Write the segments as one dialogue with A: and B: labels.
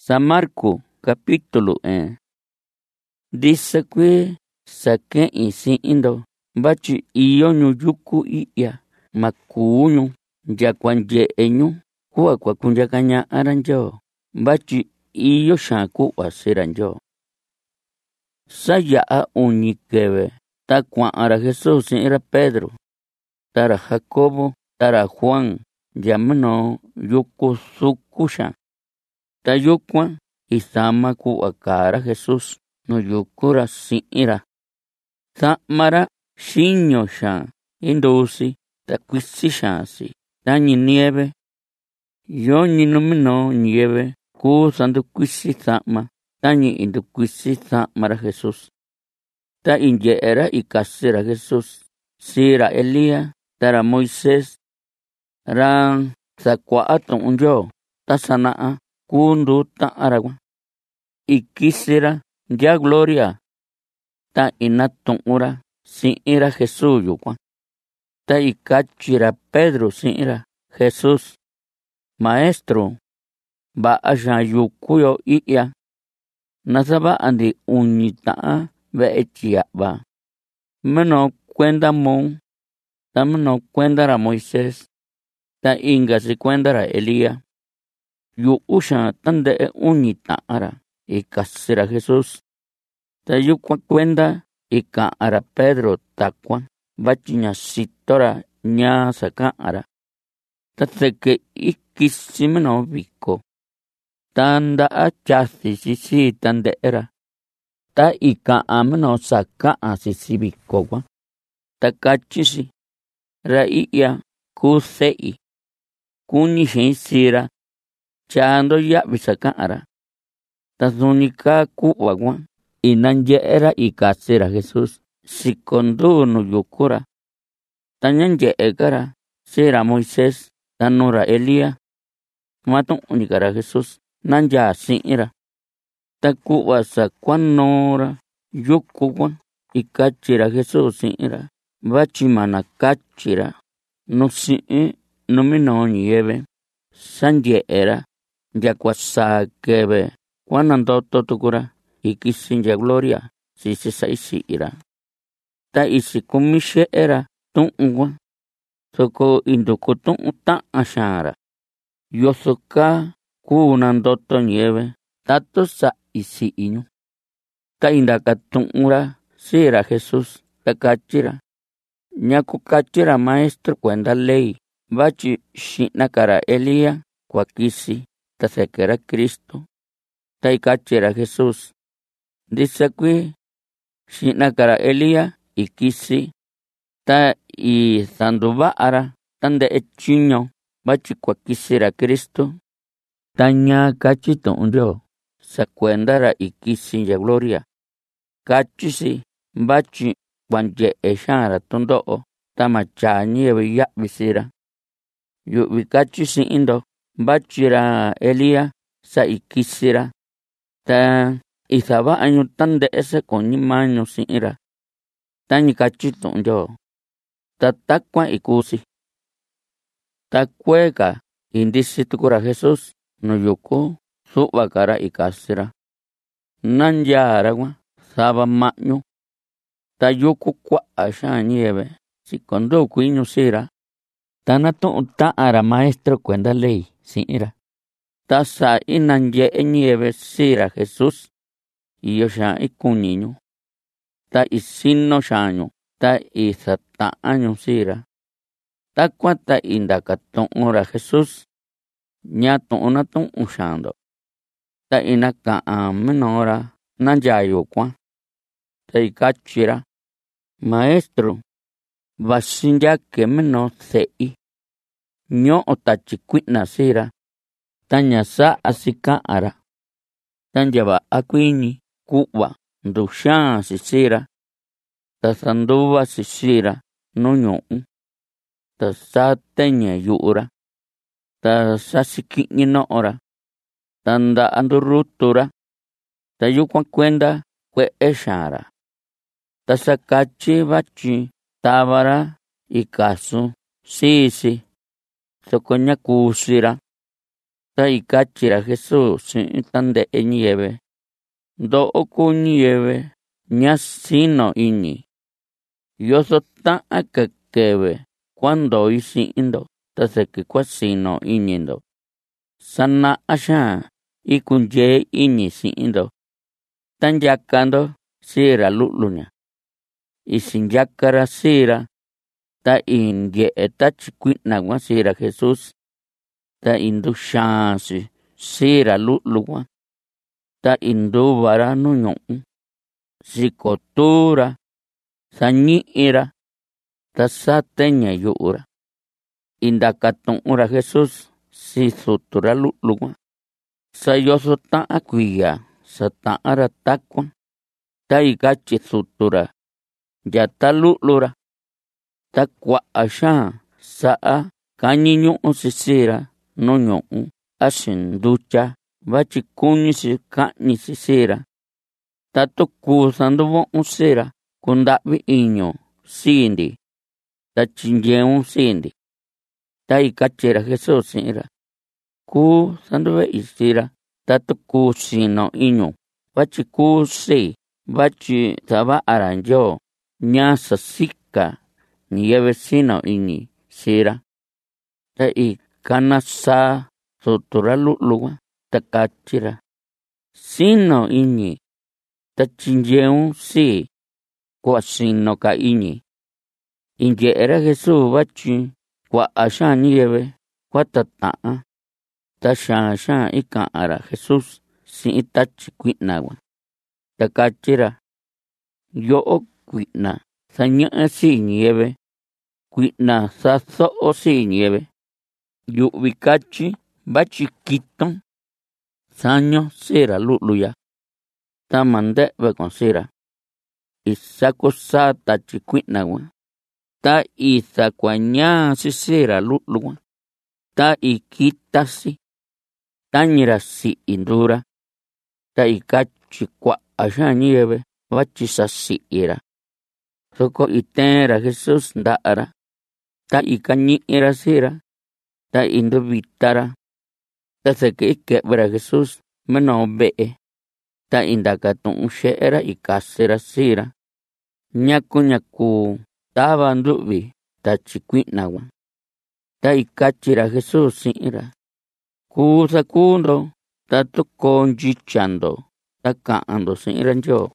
A: San Marco capítulo dice que saquein si'indo bachi iyo ñu yuku i'ya makuñu yakuanye'eñu ku'a kuakunyakaña'ara Nyoo bachi iyo xaan ku'va sira Nyoo. Saya'a uñi keve ta kua'anra Jesús si'ira Pedro tara Jacobo tara Juan yamino yuku suku xaan. Ta yukuan isama ku'va kara Jesús nu yukura si'ira. Sa'mara xiño xaan indusi ta kuisi xaan si tañi nieve. Yoñi numino nieve ku sandukuisi sa'ma tañi indukuisi sa'mara Jesús. Ta inye'era ikasira Jesús sira Elías tara Moisés ra sakua'a tu'un Nyoo ta sana'a kundu ta'ara kuan. Ikisira ya gloria ta ina tu'ura si'ira Jesús yukuan. Ta ikachira Pedro si'ira Jesús: Maestro, va'a xaan yuku yo i'ya. Nasava'andi uñi ta'a ve'e tyiya'va. Mino kuenda mon, ta mino kuendara Moisés, ta ingasi kuendara Elías. Yu'u xaan tande'e uñi ta'ara ikasira Jesús. Ta yukuan kuenda ika'ara Pedro takuan bachi ña sitora ña saka'ara. Ta seke ikisi mino viko ta nda'a tyasi sisi tande'era. Ta ika'a mino saka'a sisi viko kuan. Ta kachisi: ra i'ya ku se'i, kuñi xiin sira tyando ya'vi saka'ara. Ta suni ka ku'va kuan inanye'era ikasira Jesús sikondu nu yukura. Ta ñanye'ekara sira Moisés ta nura Elías matu'unikara Jesús nanya si'ira. Ta ku'va sakuanura yuku kuan ikachira Jesús si'ira bachi mana kachira nu si'i numino nieve sanye'era yakua keve kuanandoto tukura ikisinja gloria sisi saisi'ira. Ta isi kumi xe'era tu'un kuan soko induku tu'un ta'a xaanra. Yoso ka kunandoto nieve tato sa'i si'iñu. Ta indaka tu'unra sira Jesús ta kachira: ñaku kachira maestro kuenda ley bachi xi'nakara Elías kuakisi ta sekera Cristo. Ta ikachira Jesús: dice que xi'nakara Elías ikisi ta isanduva'ara tande'e tyiño bachi kuakisira Cristo. Ta ña kachi tu'un Nyoo sakuendara ikisi ya gloria. Kachisi bachi kuanye'e xaanra tundo'o ta macha ñieve ya'vi sira. Yu'vi kachi si'indo bachira Elías sa ikisira ta isava'añu tande'e sekuñi mañu si'ira. Tañi kachi tu'un Nyoo. Ta takuan ikusi. Ta kueka indisi tukura Jesús nu yuku su'vakara ikasira. Nanyara kuan sava ma'ñu. Ta yuku kua'a xaan nieve sikondu kuiñu sira. Ta natu'un ta'ara maestro kuenda ley si'ira. Ta sa'i nanye'e nieve sira Jesús iyo xaan ikuñiñu. Ta isino xaanñu ta isata'añu sira. Takuan ta indaka tu'unra Jesús ña tu'un na tu'un xaando. Ta inaka'a minora nanyayu kuan. Ta ikachira: Maestro, vaxinyake mino se'i. Ño'o tachi kui'na sira. Ta ña sa'a sika'ara. Ta nyava'a kuiñi ku'va nduxaan sisira. Ta sanduva sisira nu ñu'u. Ta sateñe yu'ura. Ta sasiki'ñi no'ora. Ta nda'a ndurutura. Ta yukuan kuenda kue'e xaanra. Ta sakachi bachi tavara ikasu sisi soko ña kusira. Ta ikatyi ra Jesús xi'in tande'e ñiyebe: Ndo'o kuu ñiyebe ña sino iñi. Yoso ta'an ka keve kuandoi si'indo ta seke kuasino iñindo. Sana'a xaan ikunchee iñi si'indo. Tanyakando sira lu'luña. Isinyakara sira ta inye'e ta chikui'na guan sira Jesús. Ta induxaansi sira lu'lu guan. Ta induvara nu ñu'un. Sikotura. Sañi'ira. Ta sateña yu'ura. Indakatu'ura Jesús si sutura lu'lu guan. Sayoso ta'a kuiya sa ta'ara takuan. Ta ikatyi sutura. Yata lu'lura. Ta kua'a xaan sa'a kañi ñu'un sisira nu ñu'un axin ndutya vatyi kuñi si ka'ñi sisira. Ta tuku sanduvo'un sira kunda'vi iñu sindi. Ta chinyeun sindi. Ta ikatyira Jesús si'ira: Kuu sanduve'i sira ta tuku sino iñu vatyi kuu si vatyi sava'ara Nyoo ña sasika ñiyebe sino iñi sira. Ta ikana saa sutura lu'lu guan ta katyira: Sino iñi ta chinyeun si kua sino ka iñi. Inye'era Jesús vatyi kua'a xaan ñiyebe kuatata'an. Ta xaan ika'ara Jesús si'in tatyi kui'na guan. Ta katyira: Yo'o kui'na sañe'e si ñiyebe. Kui'na saso'o si ñiyebe. Yu'vi katyi vatyi kiton saño sira lu'lu ya. Ta mande've con sira. Isakusa tatyi kui'na guan. Ta isakuañaa si sira lu'lu guan. Ta ikitasi. Tañira si indura. Ta ikatyi kua'a xaan ñiyebe vatyi sasi'ira. Soko itenra Jesús nda'ara. Ta ikañi'ira sira. Ta induvitara. Ta seke ike'vera Jesús meno ve'e. Ta indakatu'un xe'era ikasira sira. Ñaku tava ndu'vi tatyi kui'na guan. Ta ikatyira Jesús si'ira: Kuu sakundo ta tukoo nyityando ta ka'ando si'ira Nyoo.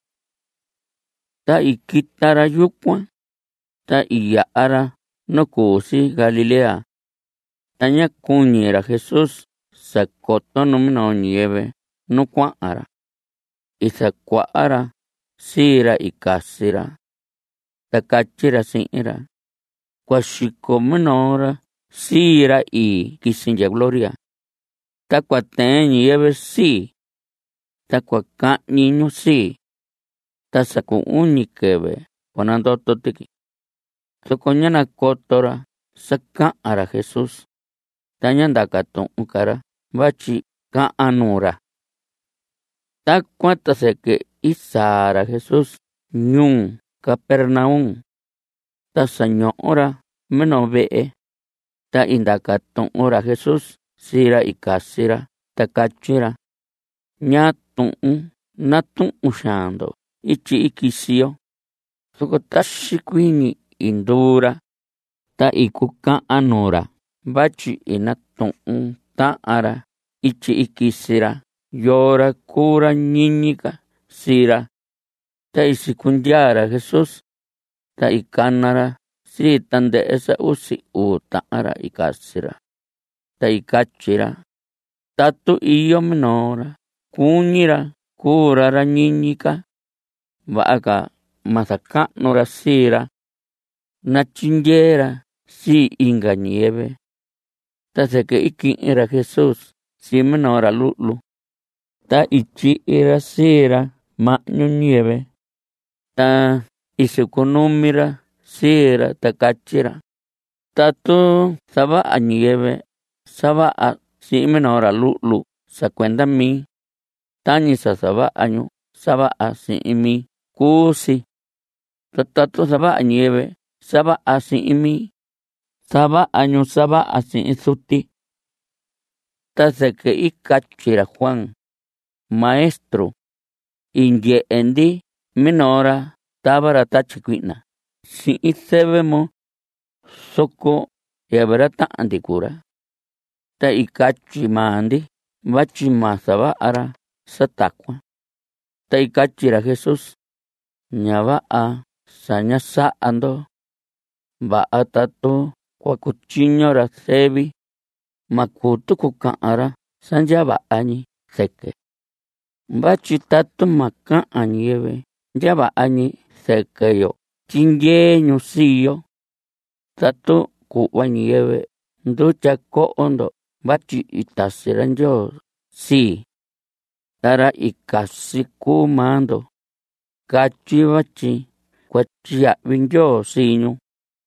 A: Ta ikitara yukuan. Ta iya'ara nu kusi Galilea. Ta ña kuñira Jesús sakoto numino ñiyebe nu kua'ara. Isakua'ara sira ikasira. Ta katyira si'ira: Kuaxiko minora sira kisinye gloria. Ta kuatee ñiyebe si. Ta kuaka'ñi ñu si. Ta saku uñi keve kuanandoto tiki. Soko ña nakotora saka'ara Jesús. Ta ña ndakatu'unkara vatyi ka'anura. Takuan ta seke isara Jesús ñuu Capernaum. Ta saño'ora meno ve'e. Ta indakatu'ura Jesús sira ikasira. Ta katyira: Ña tu'un natu'un xaando ityi ikisiyo. Soko taxi kuiñi indura. Ta ikuka'anura vatyi inatu'un ta'ara ityi ikisira. Yora kura ñiñika sira. Ta isikundyara Jesús. Ta ikanara si tande'e sa usi ta'ara ikasira. Ta ikatyira: Tatu iyo minora kuñira kurara ñiñika. Va'aka masaka'nura sira. Nachindyera si inga ñiyebe. Ta seke iki'ira Jesús si minora lu'lu. Ta ityi'ira sira ma'ñu ñiyebe. Ta isukunumira sira ta katyira: Tatu sava'a ñiyebe sava'a si minora lu'lu sa kuenda mi. Tañi sava'a ñu sava'a si'in mi kusi. Ta tatu sava'a ñiyebe sava'a si'in mi. Sava'a ñu sava'a si'in suti. ta seke ikachira Juan, maestro, inye'e ndi minora tabara tachikuina, si isebemo soko yabara ta'andi kura. Ta ikachi mandi bachi masaba ara satakwa. Ta ikachira Jesús ñaba'a saña sa'ando ba'a tatu kuakuchiñora sebi makutu kuka'ara sanya ba'añi seke. Bachi tatu maka'añi yebe yaba'añi seke yo chinyeño siyo tatu ku'wañi yebe nducha ko'ondo bachi itasiranyo si tara ikasi kumando kachi bachi kuachia'binyo siño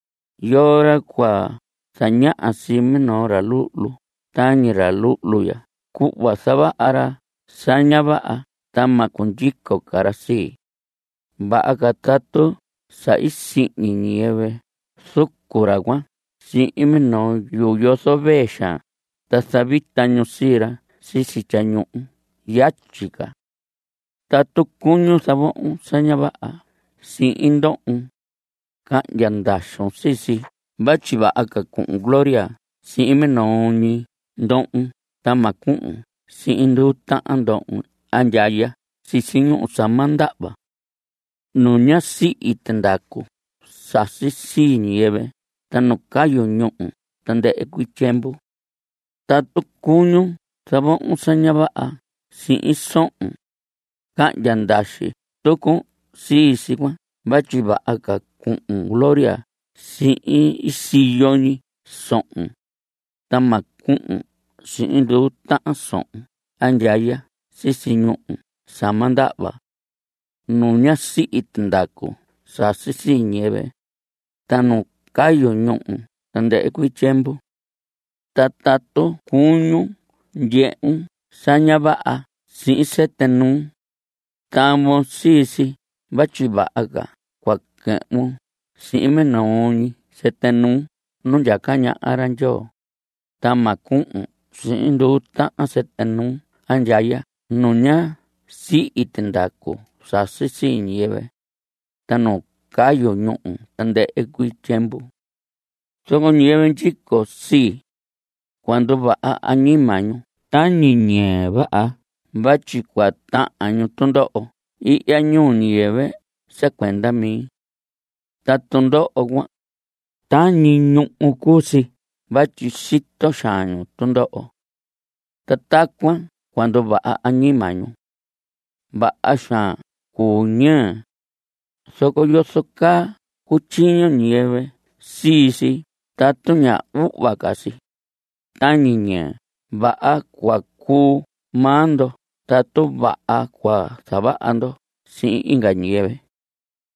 A: yora kwa saña'a siminora lu'lu tañira lu'lu ya ku'wa saba'ara saña ba'a tama kunjiko karasi ba'a katatu sa isi'ni nieve sukuragua si imino yuyoso besha ta sabita ñusira sisi chañu yachika tatu kuñu sabo'u saña ba'a si indo'u ka'ya ndaxon sisi bachi ba'a kakun gloria si imino ni ndo'u tamakun si indu ta'an ndo'u anyaya sisi ñu'u samanda'ba nuña si itendaku sasi si nieve tanukayo ñu'u tande'e kuichembu tatu kuñu sabo'u saña ba'a si iso'u ka'ya ndaxi tuku sisi kwa bachi ba'a kakun gloria si isiyoñi so'u tamakun si indu ta'an so'u anyaya sisi ñu'u samanda'ba nuña si itendaku sasi si nieve tanukayo ñu'u tande'e kuichembu tatatu kuñu nye'u saña ba'a si setenu tamo sisi bachi ba'a ka kuake'u si menoni setenu nunya kaña aranyo tamakun si indu ta'an setenu anyaya nuña si itendaku sasi si nieve tanukayo ñu'u tande'e kuichembu sogo nieve nchiko si cuando ba'a añimañu tañiñe ba'a bachi kuata'añu tundo'o i'ya ñuu nieve se kuenda mi tatundo'o gua tañi ñu'u kusi bachi sito xañu tundo'o tatakua cuando ba'a añimañu ba'a xa kuña soko yosoka kuchiño nieve sisi tatuña u'wa kasi tañiñe ba'a kuaku mando tatu ba'a kua saba'ando si inga nieve.